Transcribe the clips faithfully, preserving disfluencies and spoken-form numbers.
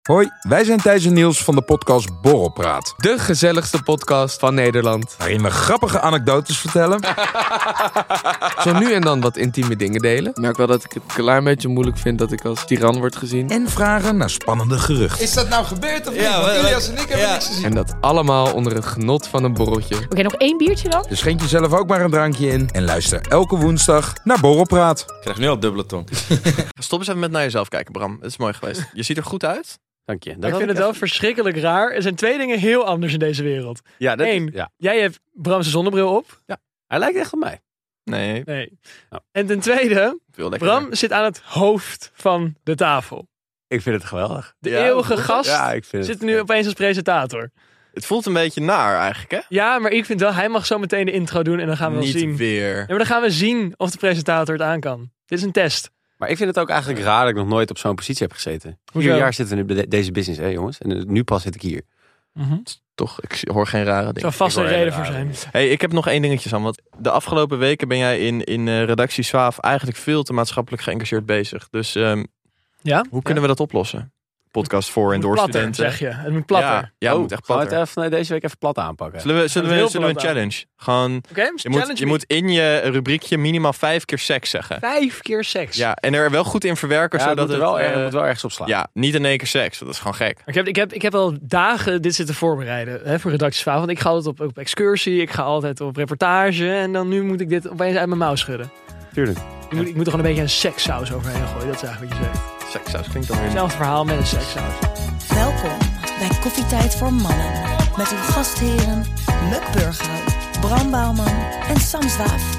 Hoi, wij zijn Thijs en Niels van de podcast Borrelpraat. De gezelligste podcast van Nederland. Waarin we grappige anekdotes vertellen. Zo nu en dan wat intieme dingen delen. Ik merk wel dat ik het een klein beetje moeilijk vind dat ik als tiran word gezien. En vragen naar spannende geruchten. Is dat nou gebeurd of niet? Ja, Want we- Ilias en ik hebben ja. niks gezien. En dat allemaal onder het genot van een borreltje. Oké, okay, nog één biertje dan? Dus schenk jezelf ook maar een drankje in. En luister elke woensdag naar Borrelpraat. Ik krijg nu al dubbele tong. Stop eens even met naar jezelf kijken, Bram. Het is mooi geweest. Je ziet er goed uit. Dank je. Dat ik had vind het wel even- verschrikkelijk raar. Er zijn twee dingen heel anders in deze wereld. Ja, dat, Eén, ja. jij hebt Bram's zonnebril op. Hij lijkt echt op mij. Nee, Nee. Nou. En ten tweede, veel lekker. Bram zit aan het hoofd van de tafel. Ik vind het geweldig. De Ja, eeuwige goed. gast Ja, ik vind zit het... nu opeens als presentator. Het voelt een beetje naar eigenlijk, hè? Ja, maar ik vind wel, hij mag zo meteen de intro doen en dan gaan we wel Niet zien. weer. Ja, maar dan gaan we zien of de presentator het aan kan. Dit is een test. Maar ik vind het ook eigenlijk raar dat ik nog nooit op zo'n positie heb gezeten. Hoezo? Vier jaar zitten we in de- deze business, hè jongens. En nu pas zit ik hier. Toch, ik hoor geen rare Er dingen. zou vast Ik een hoor reden hele voor rare zijn. Hey, ik heb nog één dingetje, Sam. Want de afgelopen weken ben jij in, in uh, redactie Zwaaf eigenlijk veel te maatschappelijk geëngageerd bezig. Dus um, Ja? hoe kunnen we dat oplossen? Podcast voor en Het door moet platter, studenten. zeg je. Het moet platter. Ja, ja oh, moet echt gaan we het platter. even, deze week even plat aanpakken. Zullen we, zullen we, heel zullen we een plat aan. challenge? Gewoon, Oké, je, challenge moet, je me. moet in je rubriekje minimaal vijf keer seks zeggen. Vijf keer seks. Ja, en er wel goed in verwerken. Ja, het zodat moet, er wel, het, er uh, moet wel ergens op slaan. ja, niet in één keer seks. Dat is gewoon gek. Ik heb, ik, heb, ik heb al dagen dit zitten voorbereiden hè, voor redactiesvaal. Want ik ga altijd op, op excursie, ik ga altijd op reportage. En dan nu moet ik dit opeens uit mijn mouw schudden. Tuurlijk. Ik moet, ik moet er gewoon een beetje een sekssaus overheen gooien. Dat is eigenlijk wat je zegt. Sekssaus klinkt dan weer... Hetzelfde verhaal met een sekssaus. Welkom bij Koffietijd voor Mannen. Met uw gastheren Muk Burghout, Bram Bouwman en Sam Zwaaf.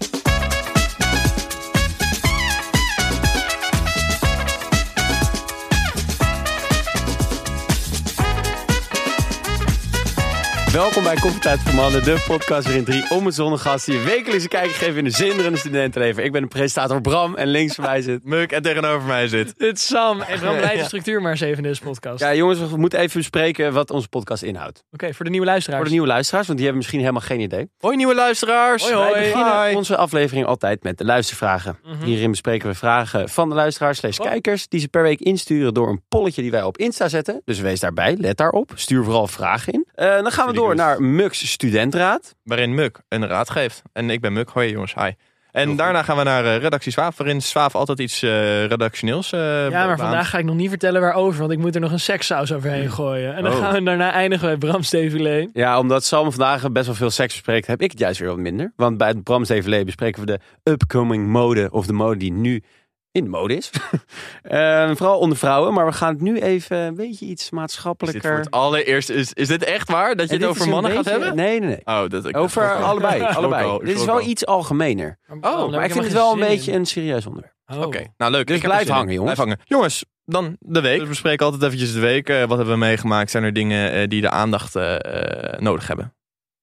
Welkom bij Koffietijd voor Mannen, de podcast waarin drie onbezonnen gasten je wekelijks een kijkje geven in de zinderende studentenleven. Ik ben de presentator Bram en links van mij zit... Muk en tegenover mij zit. Dit is Sam. En Bram, leid de structuur maar eens even in deze podcast. Ja jongens, we moeten even bespreken wat onze podcast inhoudt. Oké, voor de nieuwe luisteraars. Voor de nieuwe luisteraars, want die hebben misschien helemaal geen idee. Hoi nieuwe luisteraars. Hoi, hoi. Wij beginnen Hi. onze aflevering altijd met de luistervragen. Mhm. Hierin bespreken we vragen van de luisteraars slash Oh. kijkers die ze per week insturen door een polletje die wij op Insta zetten. Dus wees daarbij, let daarop. Stuur vooral vragen in. Uh, dan gaan we door naar Muk's Studentraad. Waarin Muk een raad geeft. En ik ben Muk. Hoi jongens, hi. En goed. daarna gaan we naar uh, redactie Zwaaf. Waarin Zwaaf altijd iets uh, redactioneels uh, Ja, maar beaamt. vandaag ga ik nog niet vertellen waarover, want ik moet er nog een sekssaus overheen gooien. En dan Oh. gaan we daarna eindigen bij Bram Stevelé. Ja, omdat Sam vandaag best wel veel seks bespreekt, heb ik het juist weer wat minder. Want bij het Bram Stevelé bespreken we de upcoming mode, of de mode die nu in de mode is. uh, vooral onder vrouwen, maar we gaan het nu even een beetje iets Is dit voor maatschappelijker... het allereerst, is, is dit echt waar? Dat je En het dit over is een mannen gaat beetje- hebben? Nee, nee, nee. Oh, dat, ik Over ik schrok al. allebei. Ik schrok allebei. al, ik Dit is schrok wel al. iets algemener. Oh, Maar ik vind het wel een beetje een serieus onderwerp. Oh. Oké, nou leuk. Dus Ik heb er blijf zin in. hangen, jongens. Blijf hangen. Jongens, dan de week. We bespreken altijd eventjes de week. Uh, wat hebben we meegemaakt? Zijn er dingen uh, die de aandacht uh, nodig hebben?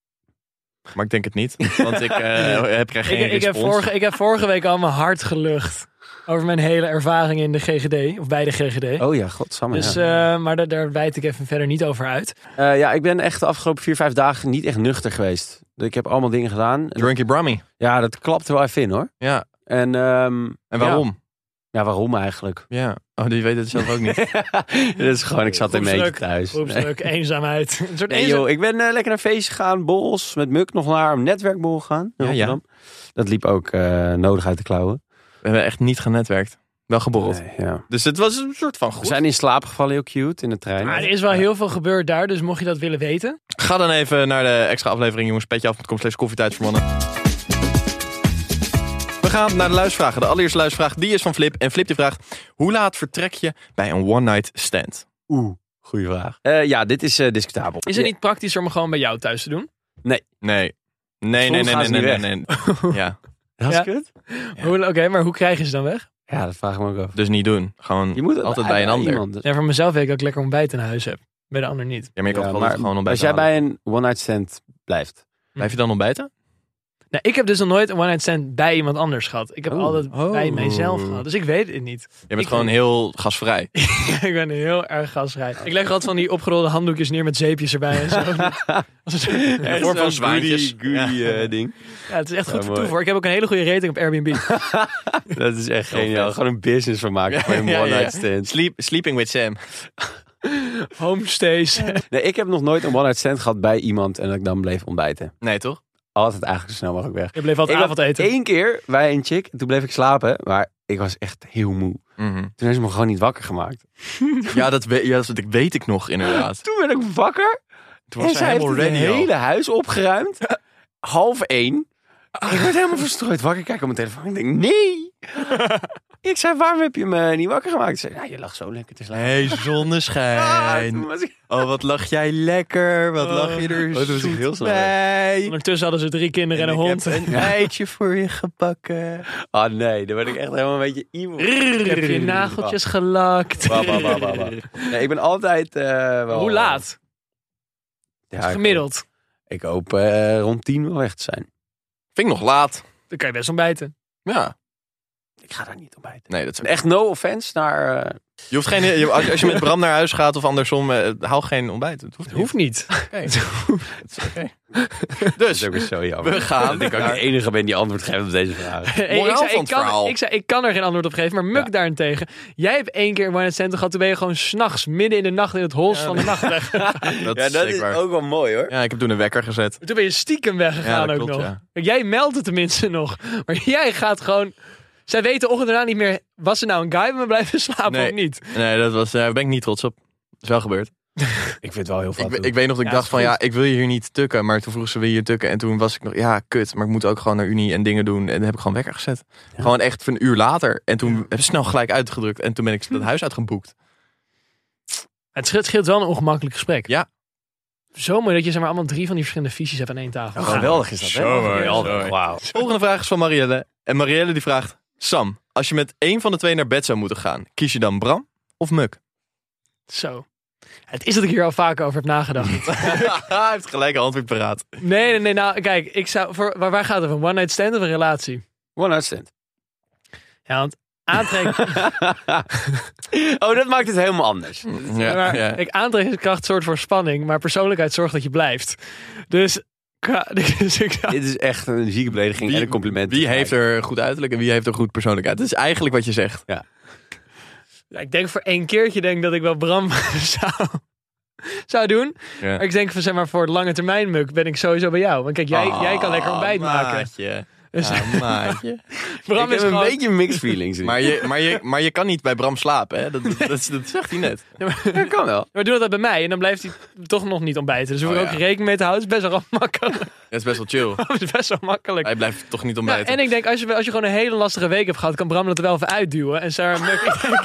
Maar ik denk het niet. Want ik uh, heb er geen Ik, ik, heb respons. vorige, ik heb vorige week al mijn hart gelucht over mijn hele ervaring in de G G D, of bij de G G D. Oh ja, godsamme. Dus, ja. uh, maar daar, daar wijd ik even verder niet over uit. Uh, ja, ik ben echt de afgelopen vier, vijf dagen niet echt nuchter geweest. Ik heb allemaal dingen gedaan. Drinky Brummy. Ja, dat klapt er wel even in hoor. Ja. En, um, En waarom? Ja, ja, waarom eigenlijk? Ja. Oh, die weet het zelf ook niet. Dat is gewoon, ik zat een beetje Groepsdruk, thuis. Nee. Groepsdruk, eenzaamheid. Een soort Nee, eenzaam... joh, ik ben uh, lekker naar feestjes gegaan, borrels, met Muk nog naar een netwerkborrel gegaan. in Ja, ja. Rotterdam. Dat liep ook uh, nodig uit de klauwen. We hebben echt niet genetwerkt. Wel geborreld. Nee, ja. Dus het was een soort van We goed. zijn in slaap gevallen, heel cute, in de trein. Maar er is wel heel veel gebeurd daar, dus mocht je dat willen weten. Ga dan even naar de extra aflevering, jongens. Petje af punt com slash koffietijd voor mannen. We gaan naar de luistervragen. De allereerste luistervraag die is van Flip. En Flip die vraagt: hoe laat vertrek je bij een one night stand? Oeh, goede vraag. Uh, ja, dit is uh, discutabel. Is het niet praktischer om hem gewoon bij jou thuis te doen? Nee. Nee. Nee, nee, Soms nee, gaan nee, ze nee, niet nee, nee. Ja. Dat is Ja. kut? Hoe- Oké, okay, maar hoe krijg je ze dan weg? Ja, dat vraag ik me ook af. Dus niet doen. Gewoon Je moet het altijd bij een ander. iemand, dus- Ja, voor mezelf weet ik dat ik lekker ontbijt in huis heb. Bij de ander niet. Ja, maar je kan Ja, toch altijd maar gewoon ontbijten als jij halen? bij een one-night stand blijft. Blijf je dan ontbijten? Nou, ik heb dus nog nooit een one-night stand bij iemand anders gehad. Ik heb Oeh. altijd Oh. bij mijzelf gehad. Dus ik weet het niet. Je bent Ik gewoon weet- heel gasvrij. Ik ben heel erg gasvrij. Ik leg altijd van die opgerolde handdoekjes neer met zeepjes erbij en zo. Als een soort- Ja, vorm van zwaantjes. goodie Ja. uh, ding. Ja, het is echt Ja, goed voor mooi. toevoer. Ik heb ook een hele goede rating op Airbnb. Dat is echt Heel geniaal. vet. Gewoon een business van maken voor een Ja, ja, ja. one-night stand. Sleep, sleeping with Sam. Homestays. Nee, ik heb nog nooit een one-night stand gehad bij iemand en dat ik dan bleef ontbijten. Nee, toch? Altijd eigenlijk zo snel mogelijk weg. Je bleef altijd Ik avond eten. Eén keer bij een chick, en toen bleef ik slapen, maar ik was echt heel moe. Mm-hmm. Toen heeft ze me gewoon niet wakker gemaakt. Ja, dat weet, ja, dat weet ik nog inderdaad. Toen werd ik wakker Toen was en zij zij heeft helemaal het ready al. hele huis opgeruimd. Half één. Ik werd helemaal verstrooid wakker. Ik kijk op mijn telefoon. Ik denk, nee. Ik zei, waarom heb je me niet wakker gemaakt? Ze zei, nou, je lag zo lekker te slapen. Hey, Ah, zonneschijn. toen was ik... Oh, wat lag jij lekker. Wat lag je er Oh, toen was ik zoet heel snel bij. Ondertussen hadden ze drie kinderen en een ik hond. heb een eitje voor je gebakken. Ah nee, dan werd ik echt helemaal een beetje evil. Ik heb je nageltjes gelakt. Ba, ba, ba, ba, ba. Nee, ik ben altijd uh, wel... Hoe laat? Ja, ik, Gemiddeld. ik hoop uh, rond tien wel weg te zijn. Vind ik nog laat. Dan kan je best ontbijten. Ja. Ik ga daar niet ontbijten. Nee, dat is ook... Echt no offense naar... Uh... Je hoeft geen... je- Als je, als je met Bram naar huis gaat of andersom, eh, haal geen ontbijt. Het hoeft niet. Hoeft niet. Oké. Het is oké. Dat Dus, is ook weer zo jammer. we gaan... Dat ik ook de enige ben die antwoord geeft op deze vraag. Hey, Moraal ik, zei, van ik, het verhaal. kan, ik, zei, ik kan er geen antwoord op geven, maar Muk Ja. daarentegen. Jij hebt één keer een one-night stand gehad, toen ben je gewoon s'nachts, midden in de nacht, in het hols Ja, van de nacht weg. Dat Ja, is dat zeker is waar. ook wel mooi hoor. Ja, ik heb toen een wekker gezet. Toen ben je stiekem weggegaan Ja, dat ook klopt, nog. ja. Kijk, jij meldt het tenminste nog. Maar jij gaat gewoon... Zij weten de ochtend daarna niet meer, was er nou een guy bij me blijven slapen Nee. of niet? Nee, dat was, daar ben ik niet trots op. Dat is wel gebeurd. Ik vind het wel heel Ik, fijn. ik weet nog dat ik Ja, dacht is van goed. ja, ik wil je hier niet tukken. Maar toen vroeg ze, wil je hier tukken? En toen was ik nog, ja, kut. Maar ik moet ook gewoon naar Unie en dingen doen. En dan heb ik gewoon wekker gezet. Ja. Gewoon echt voor een uur later. En toen heb ik snel gelijk uitgedrukt. En toen ben ik dat huis uitgeboekt. Het scheelt, scheelt wel een ongemakkelijk gesprek. Ja. Zo mooi dat je zeg maar allemaal drie van die verschillende visies hebt aan één tafel. Oh, geweldig is dat, hè? Zo mooi, Geweldig. zo mooi. Wauw. Volgende vraag is van Marielle. En Marielle die vraagt, Sam, als je met één van de twee naar bed zou moeten gaan, kies je dan Bram of Muk? Zo. Het is dat ik hier al vaker over heb nagedacht. Hij heeft gelijk een antwoord paraat. Nee, nee, nee. Nou, kijk, ik zou voor waar, waar gaat het om? One night stand of een relatie? One night stand. Ja, want aantrekken. Oh, dat maakt het helemaal anders. Ja, maar, ja. Kijk, aantrekkingskracht zorgt voor spanning, maar persoonlijkheid zorgt dat je blijft. Dus, ka- dus ik zou- Dit is echt een zieke belediging en een compliment. Wie heeft er goed uiterlijk en wie heeft er goed persoonlijkheid? Dat is eigenlijk wat je zegt. ja, ik denk voor één keertje denk ik dat ik wel Bram zou, zou doen. Ja. Maar ik denk van zeg maar voor het lange termijn Muk ben ik sowieso bij jou. Want kijk, jij, jij kan lekker ontbijt maken. Maatje. Dus Ja, maatje. Bram Ik is heb een gewoon... beetje mixed feelings. Maar je, maar, je, maar je kan niet bij Bram slapen, hè? Dat, dat, dat, dat zegt hij net. Dat kan wel. Maar doe dat bij mij en dan blijft hij toch nog niet ontbijten. Dus we Oh, hoeven ook ja. rekening mee te houden. Het is best wel makkelijk. Dat is best wel chill. Het is best wel makkelijk. Hij blijft toch niet Ja, ontbijten. en ik denk, als je, als je gewoon een hele lastige week hebt gehad, kan Bram dat er wel even uitduwen. En Sarah Muk, ik denk...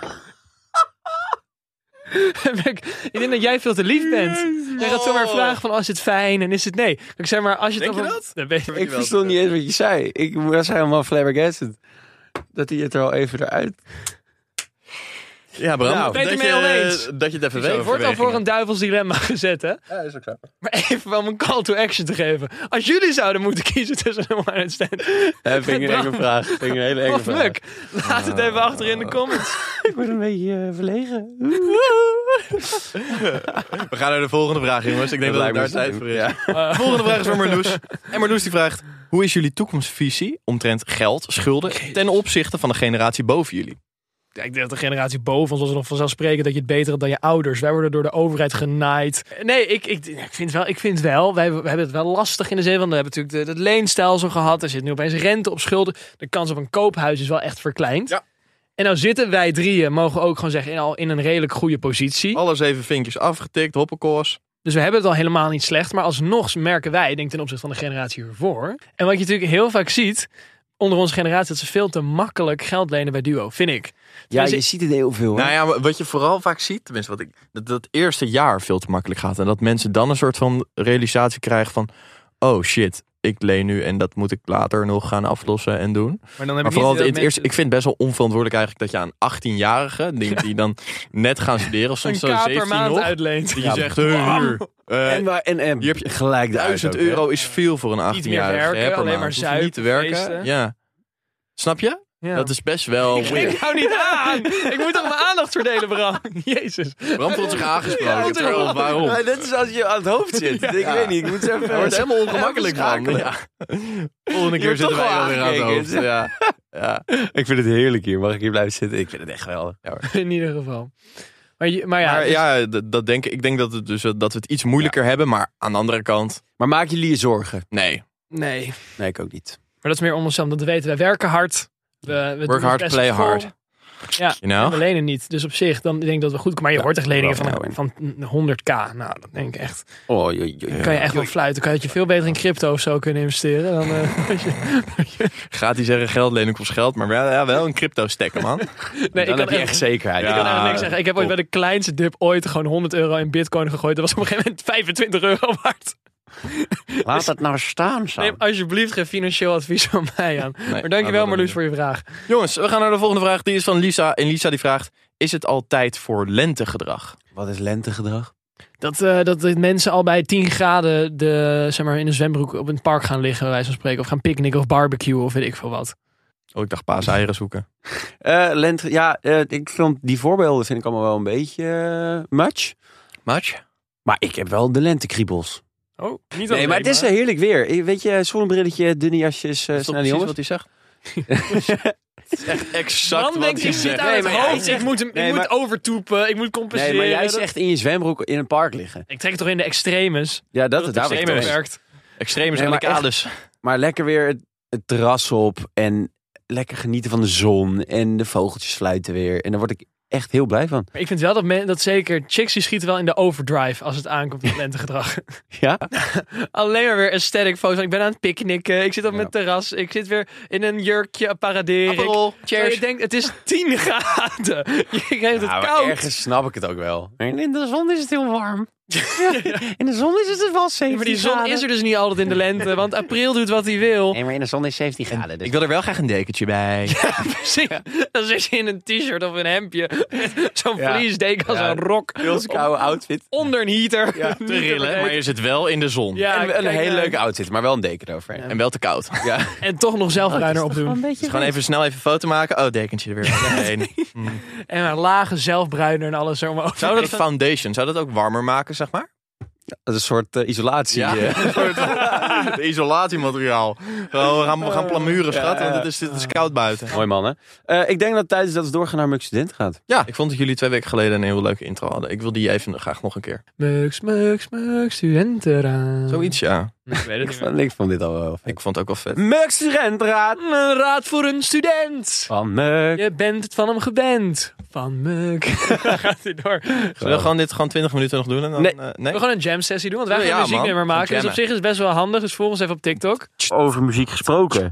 Muk, ik denk dat jij veel te lief bent. Jij gaat zomaar vragen van, oh, is het fijn en is het nee. Ik zeg maar, als je het Denk je over- dat? Dat weet ik. Ik verstond niet eens wat je zei. Ik was helemaal flabbergasted. Dat hij het er al even eruit... Ja, Bram. Nou, dat, ben je het je, ermee oneens? dat je het even Je weet. wordt al voor een duivels dilemma gezet, hè? Ja, is ook zo. Maar even wel een call to action te geven. Als jullie zouden moeten kiezen tussen een one-night stand Dat vind ik een enge vraag. Vind ik een hele enge of vraag. Muk, laat het even achter in de comments. Ik word een beetje uh, verlegen. We gaan naar de volgende vraag, jongens. Ik denk dat, Dat het daar lijkt me tijd zo. voor is. Ja. De volgende vraag is van Marloes. En Marloes die vraagt, hoe is jullie toekomstvisie omtrent geld, schulden ten opzichte van de generatie boven jullie? Ja, ik denk dat de generatie boven ons was nog vanzelfsprekend dat je het beter hebt dan je ouders. Wij worden door de overheid genaaid. Nee, ik, ik, ik vind wel. Ik vind wel wij, we hebben het wel lastig in de zin van we hebben natuurlijk de, het leenstelsel gehad. Er zit nu opeens rente op schulden. De kans op een koophuis is wel echt verkleind. Ja. En nou zitten wij drieën, mogen we ook gewoon zeggen, in, al in een redelijk goede positie. Alle zeven vinkjes afgetikt, hoppenkoos. Dus we hebben het al helemaal niet slecht. Maar alsnog merken wij, denk ik ten opzichte van de generatie hiervoor. En wat je natuurlijk heel vaak ziet onder onze generatie, dat ze veel te makkelijk geld lenen bij Duo, vind ik. Ja, Dus je ik- ziet het heel veel. Hoor. Nou ja, wat je vooral vaak ziet, tenminste wat ik, dat dat eerste jaar veel te makkelijk gaat. En dat mensen dan een soort van realisatie krijgen van, oh shit, ik leen nu en dat moet ik later nog gaan aflossen en doen. Maar dan heb Maar ik vooral niet in dat het eerste, mensen ik vind het best wel onverantwoordelijk eigenlijk dat je aan achttienjarigen, die, die dan net gaan studeren, of soms een zo k per zeventien maand nog, uitleent. die Ja, je zegt, hey, hier, eh, en, waar- en, en hier heb je gelijk de duizend euro is veel voor een achttienjarige. werken, hè, per alleen maand. maar Hoef je zuipen, niet te werken. feesten. Ja. Snap je? Ja. Dat is best wel Ik weird. hou niet aan. Ik moet toch mijn aandacht verdelen, Bram. Jezus. Bram voelt zich aangesproken. Ja, terwijl, waarom? Ja, dat is als je aan het hoofd zit. Ik weet niet, ik moet zo even... Hij wordt helemaal ongemakkelijk van. schakelen. Ja. Volgende keer wordt zitten toch wij wel alweer aan het hoofd. aangekeken. Ja. Ja. Ik vind het heerlijk hier. Mag ik hier blijven zitten? Ik vind het echt geweldig. In ieder geval. Maar, je, maar ja, Maar dus- ja, d- dat denk ik. Ik denk dat, het dus, dat we het iets moeilijker hebben. Maar aan de andere kant, Maar maken jullie je zorgen? nee. nee. Nee, ik ook niet. Maar dat is meer om onszelf. Dat we weten, wij werken hard. We, we doen Work ons hard, best play vol. hard. Ja, You know? en we lenen niet. Dus op zich, dan denk ik dat we goed... Maar je Ja, hoort echt leningen geloof van, ik van honderd k. Nou, dat denk ik echt. Oh, joi, joi. Kan je echt wel fluiten. Kan je je veel beter in crypto of zo kunnen investeren. Dan, uh, als je- Gaat hij zeggen geld lenen kost geld. Maar wel, ja, wel een crypto stekken, man. nee, Dan ik heb kan je echt echt zekerheid. Ik kan eigenlijk niks zeggen. Ik heb ooit top. bij de kleinste dip ooit gewoon honderd euro in bitcoin gegooid. Dat was op een gegeven moment vijfentwintig euro waard. Laat het nou staan, zo. Neem alsjeblieft geen financieel advies van mij aan. Nee, maar dankjewel laten we Marloes dat voor je vraag. Jongens, we gaan naar de volgende vraag. Die is van Lisa. En Lisa die vraagt, is het al tijd voor lentegedrag? Wat is lentegedrag? Dat, uh, dat de mensen al bij tien graden de, zeg maar, in een zwembroek op een park gaan liggen, bij wijze van spreken. Of gaan picknicken of barbecuen of weet ik veel wat. Oh, ik dacht paaseieren zoeken. Uh, lente, ja, uh, ik vind die voorbeelden vind ik allemaal wel een beetje uh, much. Match? Maar ik heb wel de lentekriebels. Oh, niet Nee, maar het is uh, heerlijk weer. Ik- Weet je, zonnebrilletje, dunne jasjes, uh, Is dat snelle precies jongens. wat hij zegt? Het is echt exact Man wat denkt, hij ik zit zegt. aan Nee, het maar jij hoofd. zegt- ik moet, hem, nee, ik moet maar- overtoepen. Ik moet compenseren. Nee, maar jij Dat- zegt in je zwembroek in een park liggen. Ik trek het toch in de extremes. Ja, dat, Dat daar het ben ik extreem het mee eens. werkt. Extremes Nee, en maar de kaders. Maar lekker weer het, het terras op en lekker genieten van de zon en de vogeltjes fluiten weer. En daar word ik echt heel blij van. Maar ik vind wel dat, men, dat zeker chicks die schieten wel in de overdrive als het aankomt op lentegedrag. Ja? Alleen maar weer aesthetic foto's. Ik ben aan het picknicken. Ik zit op Ja. mijn terras. Ik zit weer in een jurkje paradeer. ik. Aperol, Terwijl je denkt, het is tien graden. Je heeft het Ja, maar koud. ergens snap ik het ook wel. En in de zon is het heel warm. In de zon is het wel zeventien Ja, maar die zon is er dus niet altijd in de lente. Want april doet wat hij wil. Nee, maar in de zon is zeventien graden. Dus. Ik wil er wel graag een dekentje bij. Precies. Dan zit je in een t-shirt of een hemdje. met Zo'n Ja. vliesdeken als Ja. een rok. Heel koude outfit. Onder een heater. Ja, Niet Te rillen, maar je zit wel in de zon. Ja, en een kijk, hele eh, leuke outfit, maar wel een deken erover. En wel te koud. Ja. En toch nog zelfruiner opdoen. Dus gewoon even snel even een foto maken. Oh, dekentje er weer heen. En een lage zelfbruiner en alles zo. Maar Zou dat foundation, zou dat ook warmer maken, zeg maar? Dat is een soort uh, isolatie. Ja, eh. een soort de isolatiemateriaal. Gewoon, we gaan, we gaan plamuren, schat, want het is, het is koud buiten. Mooi man, hè? Uh, ik denk dat het tijd is dat we doorgaan naar Muk Student gaat. Ja, ik vond dat jullie twee weken geleden een heel leuke intro hadden. Ik wil die even graag nog een keer. Mux, mux, mux, studentenraad. Zoiets, ja. Nee, ik weet Ik het niet vond, ik vond dit al wel vet. Ik vond het ook wel vet. Muk Studentenraad meer. Een raad voor een student. van Muk. Je bent het van hem gewend. Van Muk. Gaat hij door. Zullen we gewoon dit gewoon twintig minuten nog doen? En dan, Nee. uh, nee? We gaan een jam sessie doen, want wij gaan Ja, een muzieknummer man. maken. Dus op Jammen. zich is het best wel handig. Dus volg ons even op TikTok. Over muziek gesproken.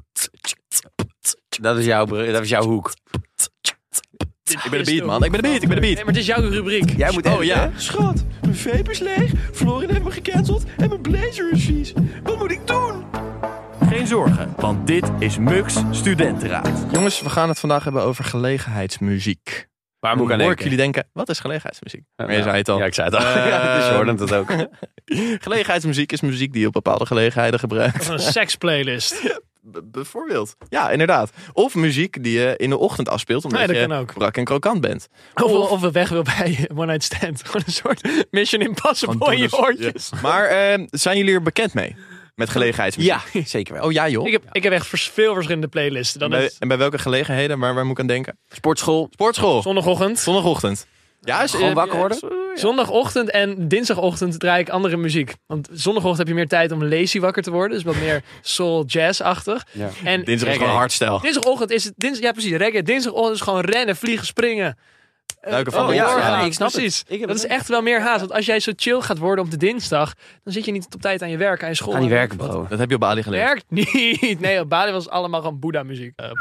Dat is jouw, br- dat is jouw hoek. Ik ben de beat, man. Ik ben de beat, ik ben de Nee, beat. maar het is jouw rubriek. Jij moet Oh editen, ja. hè? Schat, mijn vape is leeg, Florin heeft me gecanceld en mijn blazer is vies. Wat moet ik doen? Geen zorgen, want dit is Mux Studentenraad. Jongens, we gaan het vandaag hebben over gelegenheidsmuziek. Waar moet ik aan Hoor ik denken? jullie denken, wat is gelegenheidsmuziek? Maar je Ja, zei het al. Ja, ik zei het al. Eh, ja, dus je hoorde het ook. Gelegenheidsmuziek is muziek die je op bepaalde gelegenheden gebruikt. Van een seksplaylist. B- bijvoorbeeld. Ja, inderdaad. Of muziek die je in de ochtend afspeelt, omdat Nee, dat je kan ook. brak en krokant bent. Of, of we weg wil bij One Night Stand. Gewoon een soort Mission Impossible in je Gewoon oortjes. Maar eh, zijn jullie er bekend mee? Met gelegenheidsmuziek? Ja, zeker wel. Oh ja, joh. Ik heb, ik heb echt vers- veel verschillende playlisten. Dan en, bij, is en bij welke gelegenheden? Waar, waar moet ik aan denken? Sportschool. Sportschool. zondagochtend. Zondagochtend. Ja, is, Gewoon eh, wakker ja, worden? is- ja. Zondagochtend en dinsdagochtend draai ik andere muziek. Want zondagochtend heb je meer tijd om lazy wakker te worden. Dus wat meer soul jazz-achtig. Ja. En Dinsdag is gewoon hardstyle. dinsdagochtend is het... Dins, ja, precies. Reggae. Dinsdagochtend is gewoon rennen, vliegen, springen. Eh, Duiken van Oh, ja, doorgaan. ja, ik snap het. Precies. Ik heb Dat het is echt wel meer haast. Want als jij zo chill gaat worden op de dinsdag... dan zit je niet op tijd aan je werk, aan je school. Ga niet werken, bro. Dat heb je op Bali geleerd. Werkt niet. Nee, op Bali was het allemaal gewoon Boeddha-muziek. Eh,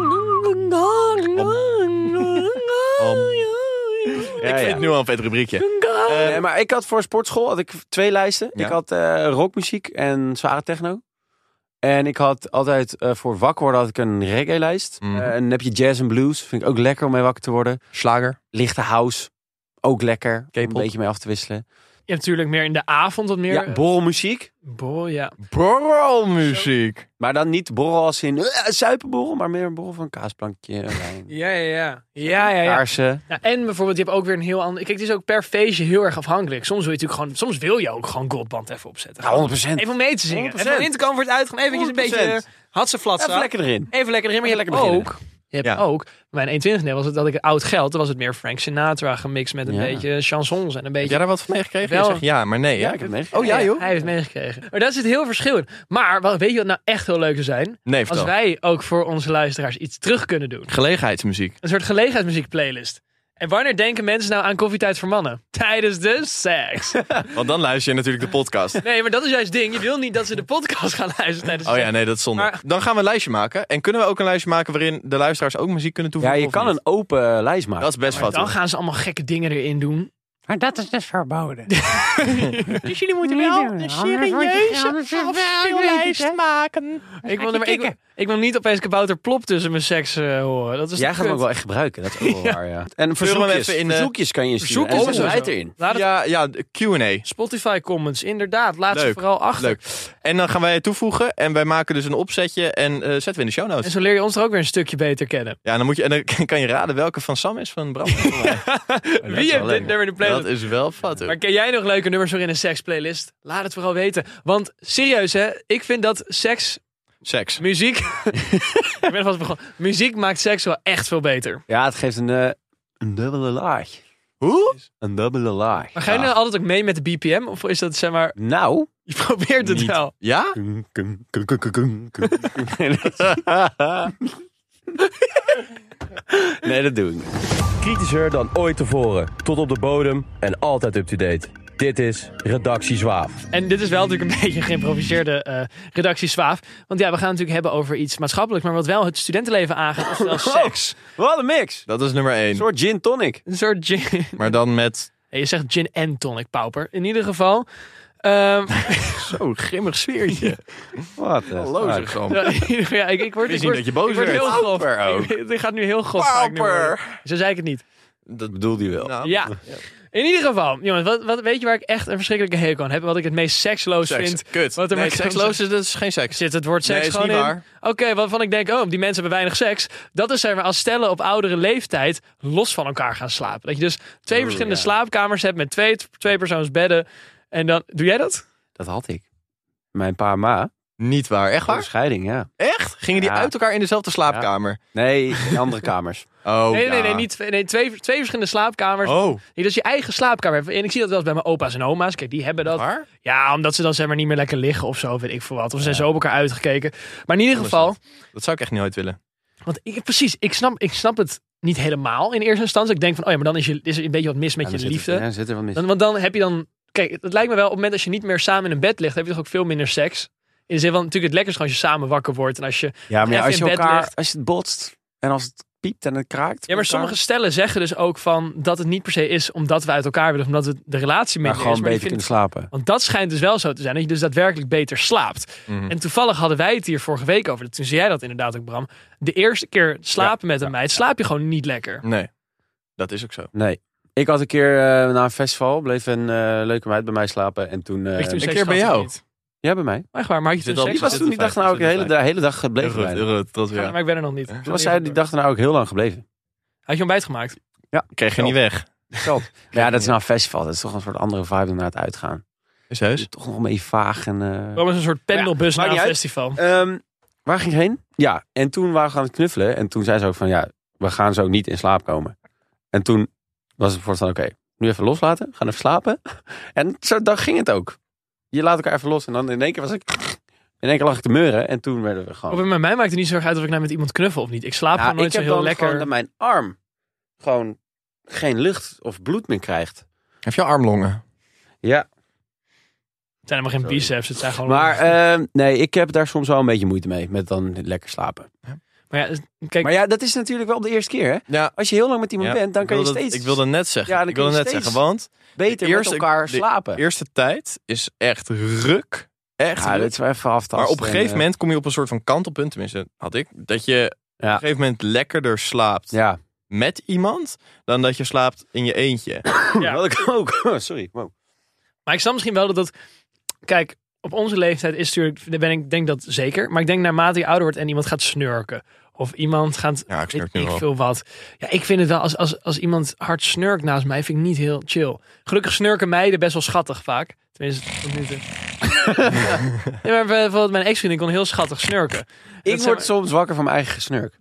Ja, ik vind ja. het nu al een vet rubriekje. Eh, nee, maar ik had voor sportschool had ik twee lijsten. Ja. Ik had eh, rockmuziek en zware techno. En ik had altijd eh, voor wakker worden had ik een reggae-lijst. Mhm. Eh, en dan heb je jazz en blues. Vind ik ook lekker om mee wakker te worden. Slager. Lichte house. Ook lekker. Om een K-pop. beetje mee af te wisselen. Je hebt natuurlijk meer in de avond wat meer... Ja, borrelmuziek. Bol, ja. Borrelmuziek. Maar dan niet borrel als in uh, zuipenborrel. Maar meer een borrel van kaasplankje, wijn, Ja, ja, ja. Ja, ja, ja. kaarsen. Ja, en bijvoorbeeld, je hebt ook weer een heel ander... Kijk, het is ook per feestje heel erg afhankelijk. Soms wil je natuurlijk gewoon... Soms wil je ook gewoon Goldband even opzetten. Ja, honderd procent. Even om mee te zingen. honderd Even procent. om in te komen voor het uitgaan. Eventjes een beetje honderd procent. uh, hatse flatsa. Even lekker erin. Even lekker erin. Maar je hebt Lekker beginnen. ook Je hebt Ja. ook, bij mijn eenentwintigste was het dat ik oud geld, dan was het meer Frank Sinatra gemixt met een Ja. beetje chansons en een Heb beetje... jij daar wat van meegekregen? Wel. Je zegt ja, maar nee. Ja, hè? ik heb meegekregen. Oh ja, joh. Hij heeft meegekregen. Maar daar zit heel verschil in. Maar wat, weet je wat nou echt heel leuk zou zijn? Nee, Als vertel. wij ook voor onze luisteraars iets terug kunnen doen. Gelegenheidsmuziek. Een soort gelegenheidsmuziek playlist. En wanneer denken mensen nou aan Koffietijd voor Mannen? Tijdens de seks. Want dan luister je natuurlijk de podcast. Nee, maar dat is juist het ding. Je wil niet dat ze de podcast gaan luisteren tijdens de Oh ja, seks. nee, dat is zonde. Maar- Dan gaan we een lijstje maken. En kunnen we ook een lijstje maken waarin de luisteraars ook muziek kunnen Ja, toevoegen? je of kan niet? een open lijst maken. Dat is best Maar wat. dan hoor. gaan ze allemaal gekke dingen erin doen. Maar dat is dus verboden. Dus jullie moeten wel een serieuze afspeellijst maken. Ik wil, maar, ik, wil- ik wil niet opeens kabouter plop tussen mijn seks eh, horen. Dat is Jij toch gaat hem kut? ook wel echt gebruiken. Dat is ook wel Ja. waar, ja. En hem verzoekjes, even in de- verzoekjes kan je insturen. Verzoekjes En ook zet zo. wij erin. Laat het Ja, ja, de Q en A. Spotify comments, inderdaad. Laat ze Leuk, vooral achter. Leuk. En dan gaan wij het toevoegen. En wij maken dus een opzetje. En eh, zetten we in de show En notes. zo leer je ons er ook weer een stukje beter kennen. Ja, dan moet je, en dan kan je raden welke van Sam is van Bram. Wie heeft dit nummer in de playlist? Dat is wel fat. hoor. Maar ken jij nog leuke nummers voor in een seksplaylist? Laat het vooral weten. Want serieus hè, ik vind dat seks, Seks. muziek... ik ben vast begonnen. Muziek maakt seks wel echt veel beter. Ja, het geeft een, eh, een dubbele laag. Hoe? Een dubbele laag. Maar ga je nou altijd ook mee met de B P M? Of is dat zeg maar... Nou. Je probeert het Niet. wel. Ja? Nee, dat doe ik niet. Kritischer dan ooit tevoren. Tot op de bodem en altijd up-to-date. Dit is Redactie Zwaaf. En dit is wel natuurlijk een beetje een geïmproviseerde eh, redactie Zwaaf. Want ja, we gaan het natuurlijk hebben over iets maatschappelijks. Maar wat wel het studentenleven aangaat. Oftewel seks. Wat een mix. Dat is nummer één. Een soort gin tonic. Een soort gin... Maar dan met... Hey, je zegt gin en tonic, pauper. In ieder geval... ehm, Zo, grimmig sfeertje. Wat een Hallo, zeg Sam. ja, in ieder geval, ja, ik, ik word, Wist ik niet word, dat je boos ik word werd. heel grof. Pauper ook. Ik- Dit gaat nu heel grof. ga ik nu worden. Pauper. Zo zei ik het niet. Dat bedoelde je wel. Nou, Ja. In ieder geval, jongens, wat, wat, weet je waar ik echt een verschrikkelijke hekel aan heb? Wat ik het meest seksloos Seks. vind. Kut. Wat er Nee, maar- seksloos is, dat is geen seks. Zit het woord seks Nee, is gewoon niet in? waar. Oké, waarvan ik denk, oh, die mensen hebben weinig seks. Dat is zeg maar als stellen op oudere leeftijd los van elkaar gaan slapen. Dat je dus twee Oh, verschillende ja. slaapkamers hebt met twee, twee persoons bedden. En dan, doe jij dat? Dat had ik. Mijn pa en ma. Niet waar. Echt Voor waar? de scheiding, ja. Echt? Gingen die Ja. uit elkaar in dezelfde slaapkamer? Nee, in andere kamers. Oh, nee, nee, ja. nee, niet twee, nee twee, twee verschillende slaapkamers. Oh, Die dus je eigen slaapkamer hebben. En ik zie dat wel eens bij mijn opa's en oma's. Kijk, die hebben dat. waar? Ja, omdat ze dan zeg maar niet meer lekker liggen of zo, weet ik veel wat. Of ze zijn zo op elkaar uitgekeken. Maar in ieder geval, Dat zou ik echt nooit willen. want ik, precies, ik snap, ik snap het niet helemaal in eerste instantie. Ik denk van, oh ja, maar dan is, je, is er een beetje wat mis met Ja, je dan zit liefde. er- Ja, zit er wat mis. Dan, want dan heb je dan, kijk, het lijkt me wel op het moment dat je niet meer samen in een bed ligt, heb je toch ook veel minder seks. In de zin van, natuurlijk het lekkerst als je samen wakker wordt en als je... Ja, maar ja, even als je in bed elkaar, ligt. als je het botst en als het piept en het kraakt. Ja, maar sommige stellen zeggen dus ook van dat het niet per se is omdat we uit elkaar willen, of omdat het de relatie maar minder gewoon is. Maar beter je vindt- kunnen slapen. Want dat schijnt dus wel zo te zijn, dat je dus daadwerkelijk beter slaapt. Mhm. En toevallig hadden wij het hier vorige week over. Toen zei jij dat inderdaad ook, Bram. De eerste keer slapen met een meid, slaap je gewoon niet lekker. Nee, dat is ook zo. Nee. Ik had een keer uh, na een festival, bleef een uh, leuke meid bij mij slapen. En toen... Uh, Ik toen een seks keer bij gehad, jou? of niet? Ja, bij mij. Maar echt waar, maar had je Zit toen al- seks Die was gehad? toen die dag nou ook de hele, de hele dag Heel gebleven goed, bij heel me. goed. Dat was, Ja, ja. maar ik ben er nog niet. Toen was zij die dag nou ook heel lang gebleven. Had je ontbijt gemaakt? Kreeg je niet weg. Maar ja, dat is nou een festival. Dat is toch een soort andere vibe dan naar het uitgaan. Is heus. Toch nog een beetje vaag en... uh... Waarom is een soort pendelbus maakt naar een niet uit. festival? Um, waar ging ik heen? Ja, en toen waren we gaan knuffelen. En toen zei ze ook van, ja, we gaan zo niet in slaap komen. En toen was het voor van, oké, nu even loslaten. Gaan even slapen. En zo dan ging het ook. Je laat elkaar even los. En dan in één keer was ik... In één keer lag ik te meuren. En toen werden we gewoon... Of bij mij maakt het niet zo erg uit of ik nou met iemand knuffel of niet. Ik slaap Ja, gewoon nooit ik zo heb heel dan lekker. gewoon dat mijn arm gewoon geen lucht of bloed meer krijgt. Heb je armlongen? Ja. Het zijn helemaal geen Sorry. biceps. Het zijn gewoon... Maar uh, nee, ik heb daar soms wel een beetje moeite mee. Met dan lekker slapen. Maar ja, kijk, Maar ja, dat is natuurlijk wel de eerste keer, hè? Ja. Als je heel lang met iemand Ja, bent, dan ik kan je wilde- steeds Ik wilde net zeggen. Ja, dan ik kun je wilde net steeds zeggen, want beter eerste- met elkaar de slapen. de eerste tijd is echt ruk. Echt Ja, ruk. dit is wel even aftasten. Maar op een gegeven en, uh, moment kom je op een soort van kantelpunt, tenminste had ik, dat je Ja. op een gegeven moment lekkerder slaapt Ja, met iemand dan dat je slaapt in je eentje. Ja. wat ik ook. Sorry. Wow. maar ik snap misschien wel dat dat... Kijk, op onze leeftijd is natuurlijk... Daar ben ik denk dat zeker. Maar ik denk naarmate je ouder wordt en iemand gaat snurken. Of iemand gaat... Ja, ik snurk weet nu ik wel. veel wat. Ja, ik vind het wel... Als, als, als iemand hard snurkt naast mij, vind ik niet heel chill. Gelukkig snurken meiden best wel schattig vaak. Tenminste, tot nu toe. Ja, maar bijvoorbeeld mijn ex-vriendin kon heel schattig snurken. Ik Dat word zijn- soms wakker van mijn eigen gesnurk.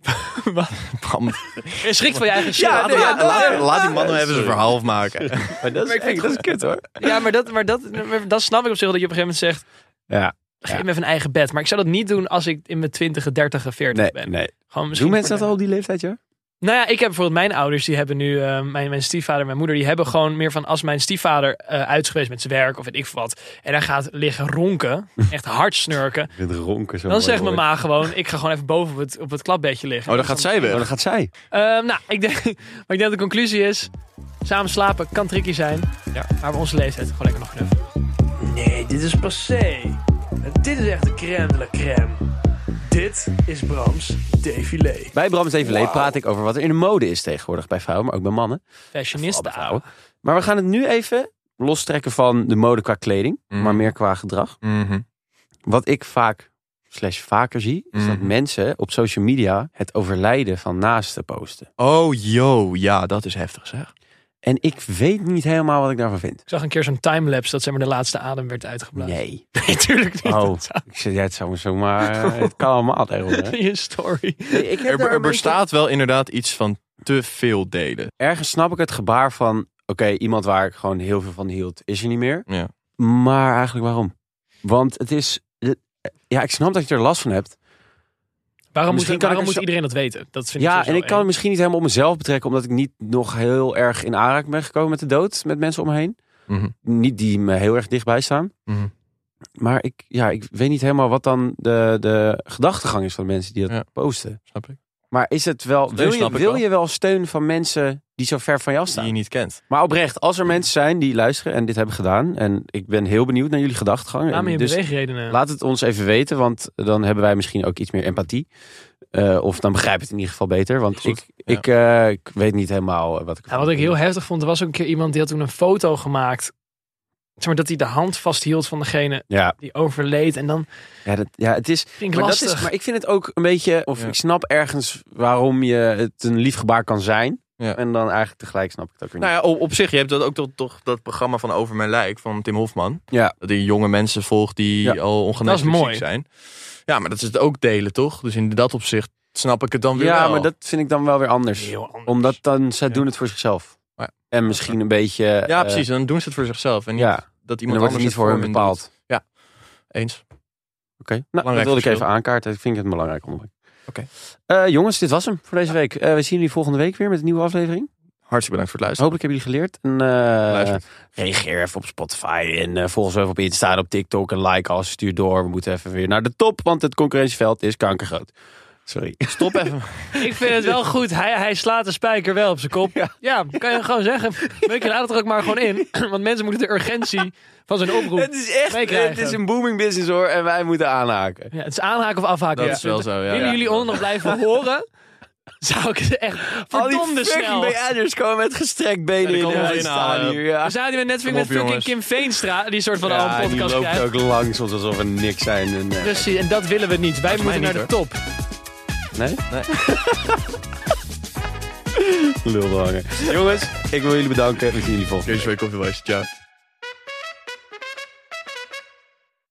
Bram, Je schrikt van je eigen shit. Ja, nee, laat, ja, laat, laat die man nou even Sorry. zijn verhaal afmaken. Maar dat is, ik vind echt, dat is kut hoor. Ja, maar dat, maar dat, maar dat snap ik op zich wel, dat je op een gegeven moment zegt, Ja. geef Ja. me even een eigen bed. Maar ik zou dat niet doen als ik in mijn twintig, dertig, veertig Nee, ben. nee. Gewoon misschien Doen mensen voor dat de- al op die leeftijd, ja? Nou ja, ik heb bijvoorbeeld mijn ouders, die hebben nu, uh, mijn, mijn stiefvader en mijn moeder, die hebben gewoon meer van, als mijn stiefvader uh, uit is geweest met zijn werk of weet ik veel wat, en hij gaat liggen ronken, echt hard snurken, Het ronken zo. dan zegt mijn ma gewoon, ik ga gewoon even boven op het, op het klapbedje liggen. Oh, dan gaat zij weer. Oh, dan gaat zij. Uh, nou, ik denk, maar ik denk dat de conclusie is, samen slapen kan tricky zijn, ja. maar bij onze leeftijd gewoon lekker nog knuffelen. Nee, dit is passé. Dit is echt de crème de la crème. Dit is Brams défilé. Bij Brams Défilé Wow. praat ik over wat er in de mode is tegenwoordig bij vrouwen, maar ook bij mannen. Fashionista. Vrouwen. Maar we gaan het nu even lostrekken van de mode qua kleding, Mm. maar meer qua gedrag. Mhm. Wat ik vaak, slash vaker zie, is dat Mhm. mensen op social media het overlijden van naasten posten. Oh, yo. Ja, dat is heftig zeg. En ik weet niet helemaal wat ik daarvan vind. Ik zag een keer zo'n timelapse dat zeg maar de laatste adem werd uitgeblazen. Nee. Nee, natuurlijk niet. Oh, Dat zou- ik zeg, ja, het zou zomaar, eh, het kan allemaal tegenwoordig. hè. Je story. Nee, ik heb Er, daar er een beetje- bestaat wel inderdaad iets van te veel delen. Ergens snap ik het gebaar van, oké, iemand waar ik gewoon heel veel van hield, is er niet meer. Ja. Maar eigenlijk waarom? Want het is, ja, ik snap dat je er last van hebt. Waarom, moet, Misschien kan waarom ik er moet zo- iedereen dat weten? Dat vind Ja, ik en sowieso ik kan het eng. misschien niet helemaal op mezelf betrekken, omdat ik niet nog heel erg in aanraking ben gekomen met de dood, met mensen om me heen. Mhm. Niet die me heel erg dichtbij staan. Mhm. Maar ik, ja, ik weet niet helemaal wat dan de, de gedachtegang is van de mensen die dat Ja. posten. Snap ik. Maar is het wel, Nee, wil, je, snap ik wil wel. je wel steun van mensen die zo ver van jou Die staan? je niet kent. Maar oprecht, als er mensen zijn die luisteren en dit hebben gedaan, en ik ben heel benieuwd naar jullie gedachtegang. Laat me je Dus beweegredenen. laat het ons even weten, want dan hebben wij misschien ook iets meer empathie. Uh, of dan begrijp ik het in ieder geval beter. Want Goed, ik, ja. ik, uh, ik weet niet helemaal wat ik Ja, wat ik heel heftig vond, er was ook een keer iemand die had toen een foto gemaakt. Zeg maar dat hij de hand vasthield van degene Ja, die overleed. En dan ja, dat, ja het is. vind ik Maar, dat lastig. is, maar ik vind het ook een beetje. Of Ja. ik snap ergens waarom je het een lief gebaar kan zijn. Ja. En dan eigenlijk tegelijk snap ik het ook weer niet. Nou ja, op, op zich, je hebt dat ook toch, toch dat programma van Over Mijn Lijk van Tim Hofman. Ja. Dat hij jonge mensen volgt die Ja. al ongeneeslijk Dat is mooi. ziek zijn. Ja, maar dat is het ook delen, toch? Dus in dat opzicht snap ik het dan weer ja, wel. maar dat vind ik dan wel weer anders. Heel anders. Omdat dan, zij Ja. doen het voor zichzelf. Ja. En misschien een beetje. Ja, eh, precies. Dan doen ze het voor zichzelf. En niet Ja. dat En iemand dan wordt het anders niet voor hun hun bepaald. doet. Eens. Oké, nou, dat Belangrijk wilde ik verschil. even aankaarten. Ik vind het een belangrijk onderwerp. Oké. Eh, jongens, dit was hem voor deze week. Eh, we zien jullie volgende week weer met een nieuwe aflevering. Hartstikke bedankt voor het luisteren. Hopelijk hebben jullie geleerd. En, eh, Luister. reageer even op Spotify en uh, volg ons even op Insta en op TikTok en like als stuur door. We moeten even weer naar de top, want het concurrentieveld is kankergroot. Sorry. Stop even. Ik vind het wel goed. Hij, hij slaat de spijker wel op zijn kop. Ja, kan je gewoon zeggen. Weet je, laat het er ook maar gewoon in. Want mensen moeten de urgentie van zijn oproep Het is echt meekrijgen. het is een booming business hoor en wij moeten aanhaken. Ja, het is aanhaken of afhaken. Dat Ja. is wel zo, ja. Willen Ja. jullie ons nog blijven horen? Zou ik het echt Al die verdomde fucking snel. B N'ers komen met gestrekt benen Ja, die in komen de we inhalen. staan hier. Ja. We zaten met Netflix Kom met op, fucking jongens. Kim Veenstra. Die soort van al Ja, een die podcast loopt krijgt. ook langs soms alsof we niks zijn. En, eh, Precies, en dat willen we niet. Wij Volgens mij moeten naar de niet, top. Nee? Nee. Lul hangen. Jongens, ik wil jullie bedanken. We zien jullie volgende week. Deze week op de wijze. Ciao.